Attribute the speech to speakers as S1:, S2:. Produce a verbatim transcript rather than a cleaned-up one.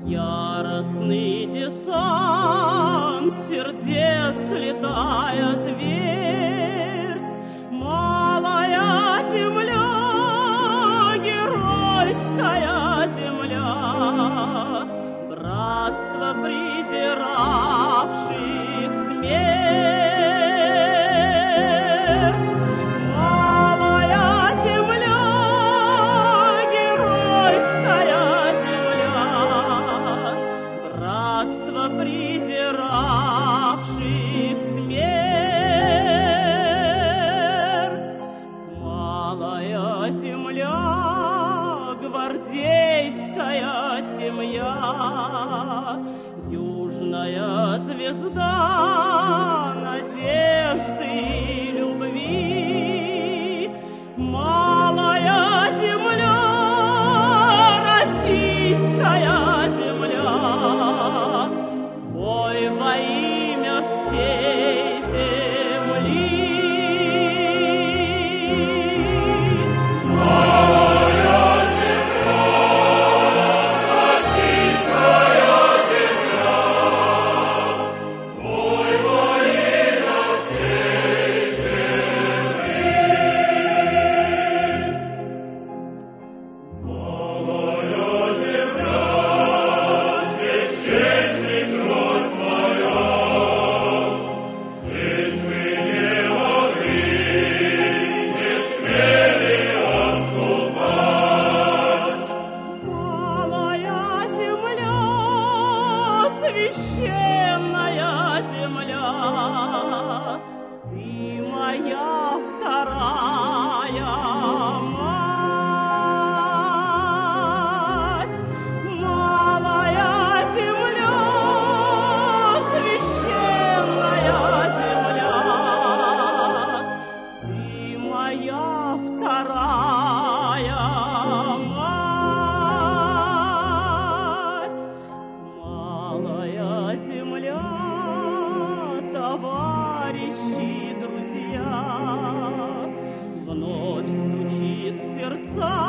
S1: Яростный десант сердец летает верть, малая земля, геройская земля, братство презиравших смерть. Малая земля, геройская земля, братство презиравших смерть. Малая земля, гвардейская семья, южная звезда надежды и любви. Малая земля, российская земля, бой во имя всей земли. Священная земля, ты моя вторая мать. Малая земля, священная земля, ты моя вторая мать. Малая земля, товарищи, друзья, вновь стучит в сердца